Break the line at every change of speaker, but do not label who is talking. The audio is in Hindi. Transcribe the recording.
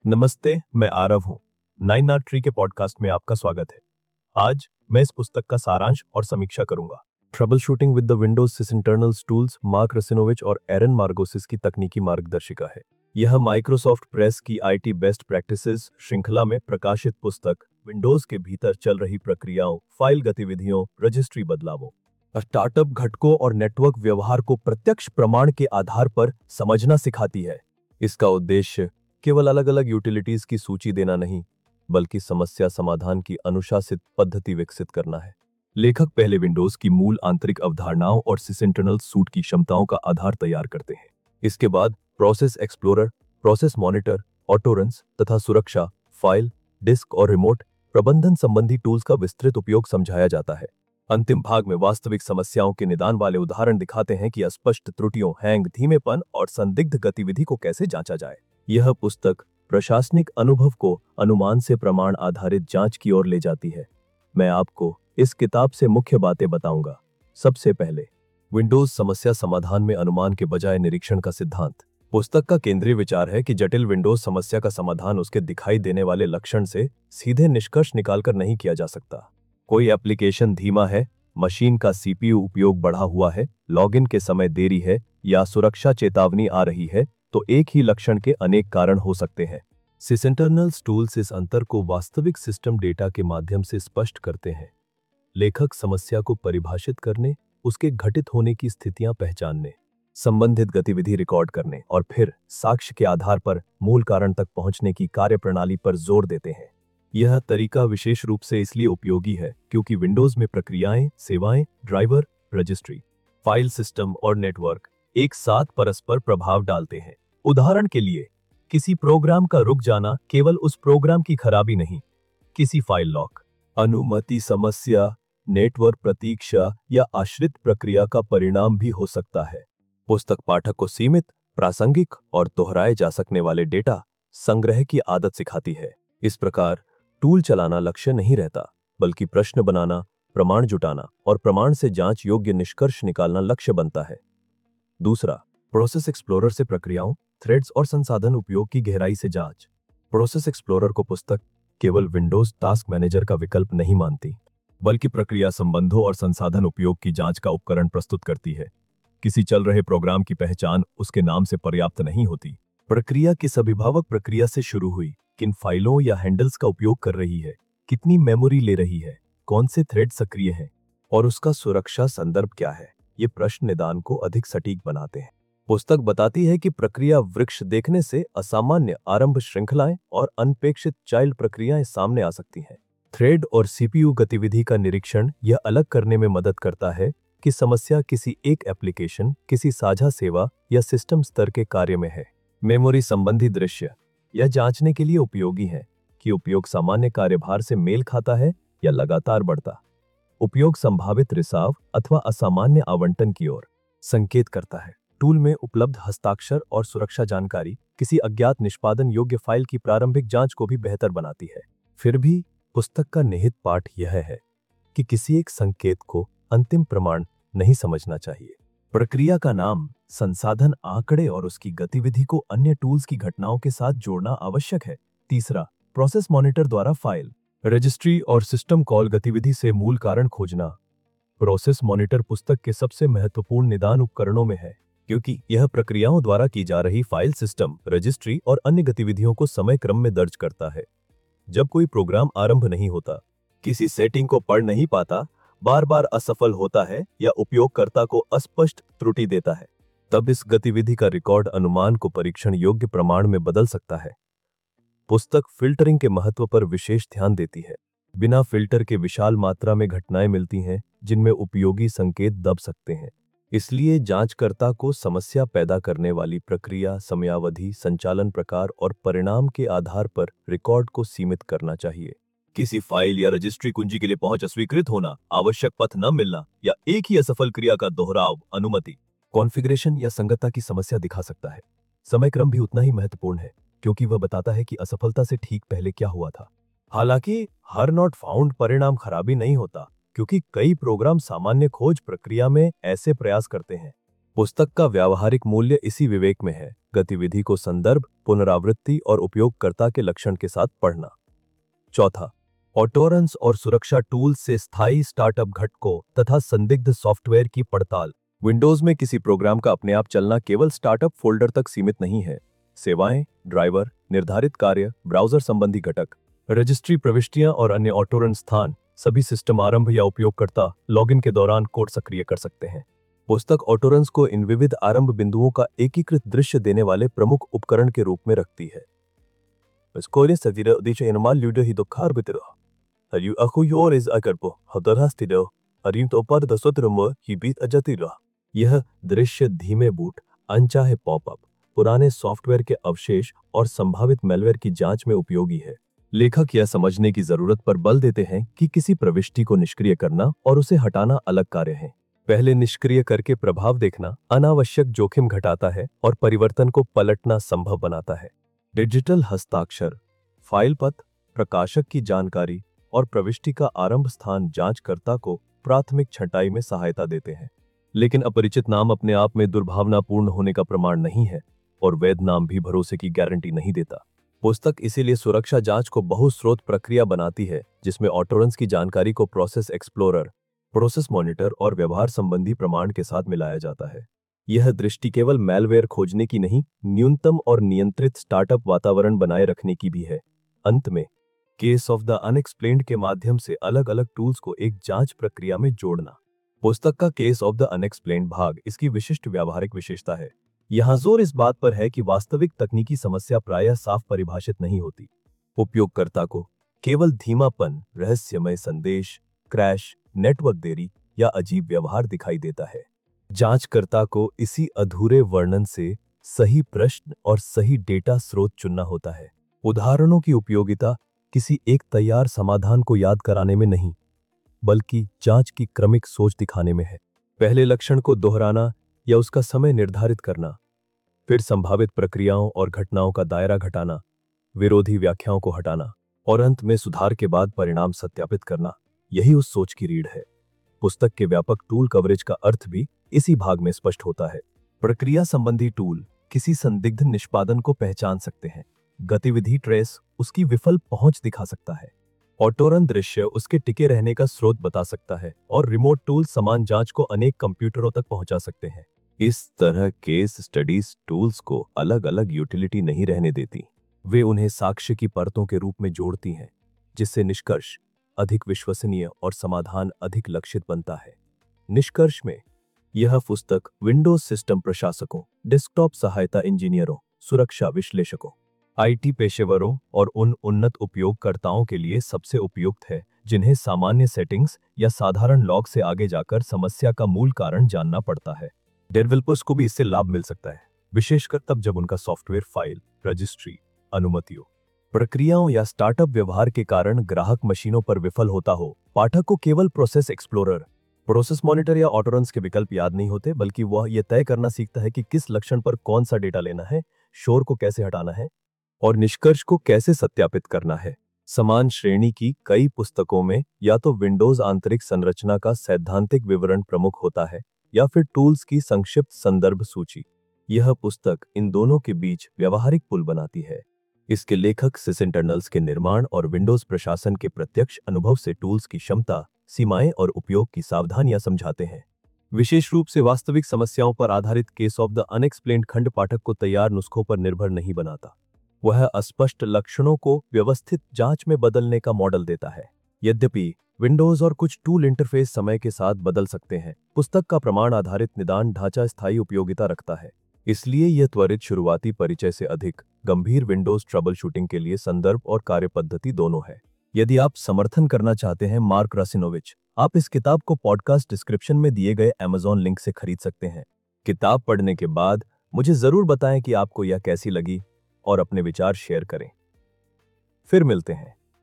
नमस्ते, मैं आरव हूँ। नाइन आर ट्री के पॉडकास्ट में आपका स्वागत है। आज मैं इस पुस्तक का सारांश और समीक्षा करूंगा। Troubleshooting with the Windows Sysinternals tools, Mark Russinovich और एरन मार्गोसिस की तकनीकी मार्गदर्शिका है। यह माइक्रोसॉफ्ट प्रेस की आईटी बेस्ट प्रैक्टिसेस श्रृंखला में प्रकाशित पुस्तक विंडोज के भीतर चल रही प्रक्रियाओं, फाइल गतिविधियों, रजिस्ट्री बदलावों, स्टार्टअप घटकों और नेटवर्क व्यवहार को प्रत्यक्ष प्रमाण के आधार पर समझना सिखाती है। इसका उद्देश्य केवल अलग अलग यूटिलिटीज की सूची देना नहीं, बल्कि समस्या समाधान की अनुशासित पद्धति विकसित करना है। लेखक पहले विंडोज की मूल आंतरिक अवधारणाओं और सिसइंटरनल सूट की क्षमताओं का आधार तैयार करते हैं। इसके बाद process explorer, process monitor, Autoruns तथा सुरक्षा, फाइल, डिस्क और रिमोट प्रबंधन संबंधी टूल्स का विस्तृत उपयोग समझाया जाता है। अंतिम भाग में वास्तविक समस्याओं के निदान वाले उदाहरण दिखाते हैं कि अस्पष्ट त्रुटियों, हैंग, धीमेपन और संदिग्ध गतिविधि को कैसे जांचा जाए। यह पुस्तक प्रशासनिक अनुभव को अनुमान से प्रमाण आधारित जांच की ओर ले जाती है। मैं आपको इस किताब से मुख्य बातें बताऊंगा। सबसे पहले, विंडोज समस्या समाधान में अनुमान के बजाय निरीक्षण का सिद्धांत। पुस्तक का केंद्रीय विचार है कि जटिल विंडोज समस्या का समाधान उसके दिखाई देने वाले लक्षण से सीधे निष्कर्ष निकालकर नहीं किया जा सकता। कोई एप्लीकेशन धीमा है, मशीन का सीपीयू उपयोग बढ़ा हुआ है, लॉगिन के समय देरी है या सुरक्षा चेतावनी आ रही है, तो एक ही लक्षण के अनेक कारण हो सकते हैं। सिसइंटरनल्स टूल्स इस अंतर को वास्तविक सिस्टम डेटा के माध्यम से स्पष्ट करते हैं। लेखक समस्या को परिभाषित करने, उसके घटित होने की स्थितियां पहचानने, संबंधित गतिविधि रिकॉर्ड करने और फिर साक्ष्य के आधार पर मूल कारण तक पहुंचने की कार्यप्रणाली पर जोर देते हैं। यह तरीका विशेष रूप से इसलिए उपयोगी है क्योंकि विंडोज में प्रक्रियाएं, सेवाएं, ड्राइवर, रजिस्ट्री, फाइल सिस्टम और नेटवर्क एक साथ परस्पर प्रभाव डालते हैं। उदाहरण के लिए, किसी प्रोग्राम का रुक जाना केवल उस प्रोग्राम की खराबी नहीं, किसी फाइल लॉक, अनुमति समस्या, नेटवर्क प्रतीक्षा या आश्रित प्रक्रिया का परिणाम भी हो सकता है। पुस्तक पाठक को सीमित, प्रासंगिक और दोहराए जा सकने वाले डेटा संग्रह की आदत सिखाती है। इस प्रकार टूल चलाना लक्ष्य नहीं रहता, बल्कि प्रश्न बनाना, प्रमाण जुटाना और प्रमाण से जांच योग्य निष्कर्ष निकालना लक्ष्य बनता है। दूसरा, प्रोसेस एक्सप्लोरर से प्रक्रियाओं, थ्रेड्स और संसाधन उपयोग की गहराई से जांच। प्रोसेस एक्सप्लोरर को पुस्तक केवल विंडोज टास्क मैनेजर का विकल्प नहीं मानती, बल्कि प्रक्रिया संबंधों और संसाधन उपयोग की जांच का उपकरण प्रस्तुत करती है। किसी चल रहे प्रोग्राम की पहचान उसके नाम से पर्याप्त नहीं होती। प्रक्रिया किस अभिभावक प्रक्रिया से शुरू हुई, किन फाइलों या हैंडल्स का उपयोग कर रही है, कितनी मेमोरी ले रही है, कौन से थ्रेड सक्रिय हैं और उसका सुरक्षा संदर्भ क्या है, ये प्रश्न निदान को अधिक सटीक बनाते हैं। पुस्तक बताती है कि प्रक्रिया वृक्ष देखने से असामान्य आरंभ श्रृंखलाएं और अनपेक्षित चाइल्ड प्रक्रियाएं सामने आ सकती हैं। थ्रेड और सीपीयू गतिविधि का निरीक्षण यह अलग करने में मदद करता है कि समस्या किसी एक एप्लीकेशन, किसी साझा सेवा या सिस्टम स्तर के कार्य में है। मेमोरी संबंधी दृश्य यह जांचने के लिए उपयोगी है कि उपयोग सामान्य कार्यभार से मेल खाता है या लगातार बढ़ता उपयोग संभावित रिसाव अथवा असामान्य आवंटन की ओर संकेत करता है। टूल में उपलब्ध हस्ताक्षर और सुरक्षा जानकारी किसी अज्ञात निष्पादन योग्य फाइल की प्रारंभिक जांच को भी बेहतर बनाती है। फिर भी पुस्तक का निहित पाठ यह है कि किसी एक संकेत को अंतिम प्रमाण नहीं समझना चाहिए। प्रक्रिया का नाम, संसाधन आंकड़े और उसकी गतिविधि को अन्य टूल्स की घटनाओं के साथ जोड़ना आवश्यक है। तीसरा, प्रोसेस मॉनिटर द्वारा फाइल, रजिस्ट्री और सिस्टम कॉल गतिविधि से मूल कारण खोजना। प्रोसेस मॉनिटर पुस्तक के सबसे महत्वपूर्ण निदान उपकरणों में है, क्योंकि यह प्रक्रियाओं द्वारा की जा रही फाइल सिस्टम, रजिस्ट्री और अन्य गतिविधियों को समय क्रम में दर्ज करता है। जब कोई प्रोग्राम आरंभ नहीं होता, किसी सेटिंग को पढ़ नहीं पाता, बार बार असफल होता है या उपयोगकर्ता को अस्पष्ट त्रुटि देता है, तब इस गतिविधि का रिकॉर्ड अनुमान को परीक्षण योग्य प्रमाण में बदल सकता है। पुस्तक फिल्टरिंग के महत्व पर विशेष ध्यान देती है। बिना फिल्टर के विशाल मात्रा में घटनाएं मिलती हैं जिनमें उपयोगी संकेत दब सकते हैं। इसलिए जांचकर्ता को समस्या पैदा करने वाली प्रक्रिया, समयावधि, संचालन प्रकार और परिणाम के आधार पर रिकॉर्ड को सीमित करना चाहिए। किसी फाइल या रजिस्ट्री कुंजी के लिए पहुंच अस्वीकृत होना, आवश्यक पथ न मिलना या एक ही असफल क्रिया का दोहराव, अनुमति, कॉन्फ़िगरेशन या संगतता की समस्या दिखा सकता है। समय क्रम भी उतना ही महत्वपूर्ण है, क्योंकि वह बताता है कि असफलता से ठीक पहले क्या हुआ था। हालांकि हर नॉट फाउंड परिणाम खराबी नहीं होता, क्योंकि कई प्रोग्राम सामान्य खोज प्रक्रिया में ऐसे प्रयास करते हैं। पुस्तक का व्यावहारिक मूल्य इसी विवेक में है, गतिविधि को संदर्भ, पुनरावृत्ति और उपयोगकर्ता के लक्षण के साथ पढ़ना। चौथा, ऑटोरेंस और सुरक्षा टूल्स से स्थायी स्टार्टअप घटकों तथा संदिग्ध सॉफ्टवेयर की पड़ताल। विंडोज में किसी प्रोग्राम का अपने आप चलना केवल स्टार्टअप फोल्डर तक सीमित नहीं है। सेवाएं, ड्राइवर, निर्धारित कार्य, ब्राउजर संबंधी घटक, रजिस्ट्री प्रविष्टियां और अन्य ऑटोरेंस स्थान सभी सिस्टम आरंभ या उपयोगकर्ता लॉगिन के दौरान कोड सक्रिय कर सकते हैं। पुस्तक ऑटोरेंस को इन विविध आरंभ बिंदुओं का एकीकृत दृश्य देने वाले प्रमुख उपकरण के रूप में रखती है। यह दृश्य धीमे बूट, अनचाहे पॉपअप, पुराने सॉफ्टवेयर के अवशेष और संभावित मैलवेयर की जांच में उपयोगी है। लेखक यह समझने की जरूरत पर बल देते हैं कि किसी प्रविष्टि को निष्क्रिय करना और उसे हटाना अलग कार्य है। पहले निष्क्रिय करके प्रभाव देखना अनावश्यक जोखिम घटाता है और परिवर्तन को पलटना संभव बनाता है। डिजिटल हस्ताक्षर, फाइल पथ, प्रकाशक की जानकारी और प्रविष्टि का आरंभ स्थान जांचकर्ता को प्राथमिक छंटाई में सहायता देते हैं। लेकिन अपरिचित नाम अपने आप में दुर्भावनापूर्ण होने का प्रमाण नहीं है और वैध नाम भी भरोसे की गारंटी नहीं देता। पुस्तक इसीलिए सुरक्षा जांच को बहुस्रोत प्रक्रिया बनाती है, जिसमें ऑटोरेंस की जानकारी को प्रोसेस एक्सप्लोरर, प्रोसेस मॉनिटर और व्यवहार संबंधी प्रमाण के साथ मिलाया जाता है। यह दृष्टि केवल मैलवेयर खोजने की नहीं, न्यूनतम और नियंत्रित स्टार्टअप वातावरण बनाए रखने की भी है। अंत में केस ऑफ द अनएक्सप्लेन्ड के माध्यम से अलग अलग टूल्स को एक जांच प्रक्रिया में जोड़ना। पुस्तक का केस ऑफ द अनएक्सप्लेन्ड भाग इसकी विशिष्ट व्यावहारिक विशेषता है। यहाँ जोर इस बात पर है कि वास्तविक तकनीकी समस्या प्रायः साफ परिभाषित नहीं होती। उपयोगकर्ता को केवल धीमापन, रहस्यमय संदेश, क्रैश, नेटवर्क देरी या अजीब व्यवहार दिखाई देता है। जांचकर्ता को इसी अधूरे वर्णन से सही प्रश्न और सही डेटा स्रोत चुनना होता है। उदाहरणों की उपयोगिता किसी एक तैयार समाधान को याद कराने में नहीं, बल्कि जांच की क्रमिक सोच दिखाने में है। पहले लक्षण को दोहराना या उसका समय निर्धारित करना, फिर संभावित प्रक्रियाओं और घटनाओं का दायरा घटाना, विरोधी व्याख्याओं को हटाना और अंत में सुधार के बाद परिणाम सत्यापित करना, यही उस सोच की रीढ़ है। पुस्तक के व्यापक टूल कवरेज का अर्थ भी इसी भाग में स्पष्ट होता है। प्रक्रिया संबंधी टूल किसी संदिग्ध निष्पादन को पहचान सकते हैं। गतिविधि ट्रेस उसकी विफल पहुंच दिखा सकता है। ऑटोरन दृश्य उसके टिके रहने का स्रोत बता सकता है और रिमोट टूल समान जांच को अनेक कंप्यूटरों तक पहुंचा सकते हैं। इस तरह केस स्टडीज टूल्स को अलग अलग यूटिलिटी नहीं रहने देती, वे उन्हें साक्ष्य की परतों के रूप में जोड़ती हैं, जिससे निष्कर्ष अधिक विश्वसनीय और समाधान अधिक लक्षित बनता है। निष्कर्ष में यह पुस्तक विंडोज सिस्टम प्रशासकों, डेस्कटॉप सहायता इंजीनियरों, सुरक्षा विश्लेषकों, आईटी पेशेवरों और उन उन्नत उपयोगकर्ताओं के लिए सबसे उपयुक्त है जिन्हें सामान्य सेटिंग्स या साधारण लॉग से आगे जाकर समस्या का मूल कारण जानना पड़ता है। डेवलपर्स को भी इससे लाभ मिल सकता है, विशेषकर तब जब उनका सॉफ्टवेयर फाइल, रजिस्ट्री, अनुमतियों, प्रक्रियाओं या स्टार्टअप व्यवहार के कारण ग्राहक मशीनों पर विफल होता हो। पाठक को केवल प्रोसेस एक्सप्लोरर, प्रोसेस मॉनिटर या ऑटोरेंस के विकल्प याद नहीं होते, बल्कि वह यह तय करना सीखता है कि किस लक्षण पर कौन सा डेटा लेना है, शोर को कैसे हटाना है और निष्कर्ष को कैसे सत्यापित करना है। समान श्रेणी की कई पुस्तकों में या तो विंडोज आंतरिक संरचना का सैद्धांतिक विवरण प्रमुख होता है या फिर टूल्स की संक्षिप्त संदर्भ सूची। यह पुस्तक इन दोनों के बीच व्यावहारिक पुल बनाती है। इसके लेखक सिसइंटरनल्स के निर्माण और विंडोज प्रशासन के प्रत्यक्ष अनुभव से टूल्स की क्षमता, सीमाएं और उपयोग की सावधानियां समझाते हैं। विशेष रूप से वास्तविक समस्याओं पर आधारित केस ऑफ द अनएक्सप्लेन्ड खंड पाठक को तैयार नुस्खों पर निर्भर नहीं बनाता। वह अस्पष्ट लक्षणों को व्यवस्थित जांच में बदलने का मॉडल देता है। यद्यपि विंडोज और कुछ टूल इंटरफेस समय के साथ बदल सकते हैं, पुस्तक का प्रमाण आधारित निदान ढांचा स्थायी उपयोगिता रखता है। इसलिए यह त्वरित शुरुआती परिचय से अधिक गंभीर विंडोज ट्रबल शूटिंग के लिए संदर्भ और कार्यपद्धति दोनों है। यदि आप समर्थन करना चाहते हैं मार्क रसिनोविच, आप इस किताब को पॉडकास्ट डिस्क्रिप्शन में दिए गए अमेज़न लिंक से खरीद सकते हैं। किताब पढ़ने के बाद मुझे जरूर बताएं कि आपको यह कैसी लगी और अपने विचार शेयर करें। फिर मिलते हैं।